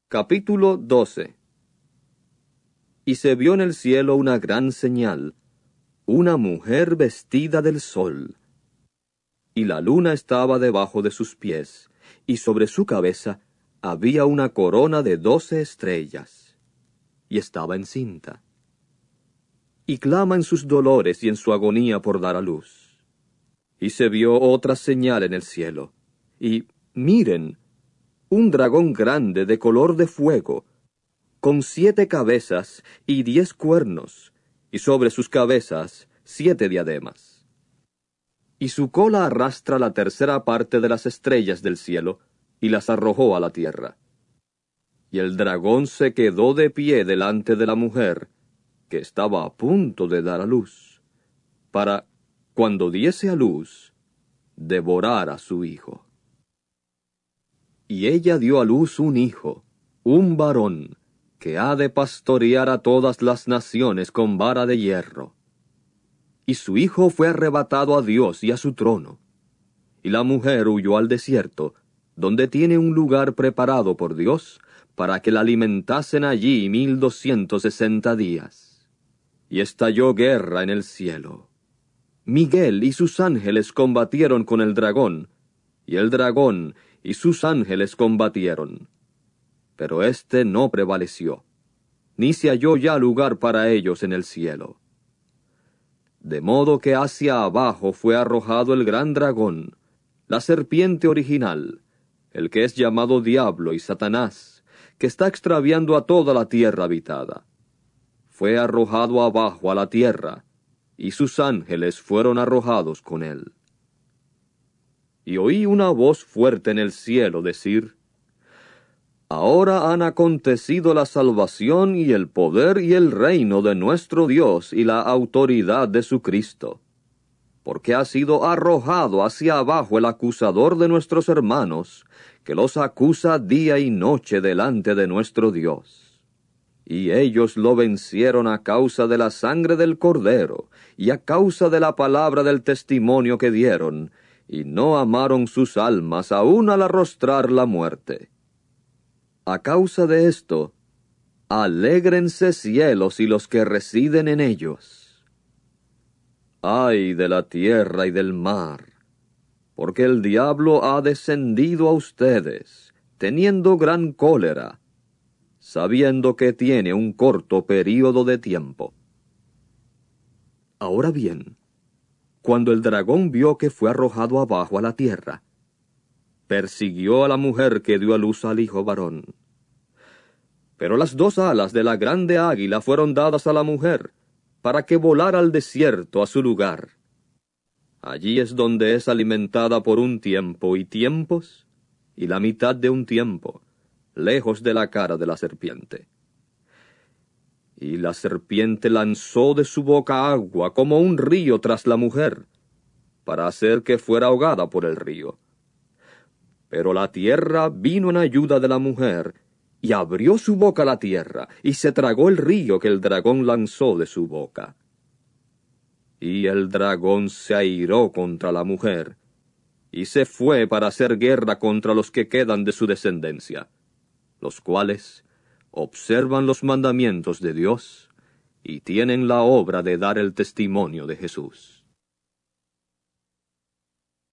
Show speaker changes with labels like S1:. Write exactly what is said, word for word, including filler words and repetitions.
S1: Capítulo doce. Y se vio en el cielo una gran señal, una mujer vestida del sol. Y la luna estaba debajo de sus pies, y sobre su cabeza había una corona de doce estrellas. Y estaba encinta. Y clama en sus dolores y en su agonía por dar a luz. Y se vio otra señal en el cielo, y, miren, un dragón grande de color de fuego, con siete cabezas y diez cuernos, y sobre sus cabezas siete diademas. Y su cola arrastra la tercera parte de las estrellas del cielo, y las arrojó a la tierra. Y el dragón se quedó de pie delante de la mujer, que estaba a punto de dar a luz, para, cuando diese a luz, devorar a su hijo. Y ella dio a luz un hijo, un varón, que ha de pastorear a todas las naciones con vara de hierro. Y su hijo fue arrebatado a Dios y a su trono. Y la mujer huyó al desierto, donde tiene un lugar preparado por Dios, para que la alimentasen allí mil doscientos sesenta días. Y estalló guerra en el cielo. Miguel y sus ángeles combatieron con el dragón, y el dragón y sus ángeles combatieron. Pero éste no prevaleció, ni se halló ya lugar para ellos en el cielo. De modo que hacia abajo fue arrojado el gran dragón, la serpiente original, el que es llamado Diablo y Satanás, que está extraviando a toda la tierra habitada. Fue arrojado abajo a la tierra, y sus ángeles fueron arrojados con él. Y oí una voz fuerte en el cielo decir: Ahora han acontecido la salvación y el poder y el reino de nuestro Dios y la autoridad de su Cristo, porque ha sido arrojado hacia abajo el acusador de nuestros hermanos, que los acusa día y noche delante de nuestro Dios. Y ellos lo vencieron a causa de la sangre del Cordero, y a causa de la palabra del testimonio que dieron, y no amaron sus almas aun al arrostrar la muerte. A causa de esto, alégrense cielos y los que residen en ellos. Ay de la tierra y del mar, porque el diablo ha descendido a ustedes, teniendo gran cólera, sabiendo que tiene un corto período de tiempo. Ahora bien, cuando el dragón vio que fue arrojado abajo a la tierra, persiguió a la mujer que dio a luz al hijo varón. Pero las dos alas de la grande águila fueron dadas a la mujer, para que volara al desierto a su lugar. Allí es donde es alimentada por un tiempo y tiempos, y la mitad de un tiempo, lejos de la cara de la serpiente. Y la serpiente lanzó de su boca agua como un río tras la mujer, para hacer que fuera ahogada por el río. Pero la tierra vino en ayuda de la mujer, y abrió su boca la tierra, y se tragó el río que el dragón lanzó de su boca. Y el dragón se airó contra la mujer, y se fue para hacer guerra contra los que quedan de su descendencia, los cuales observan los mandamientos de Dios, y tienen la obra de dar el testimonio de Jesús.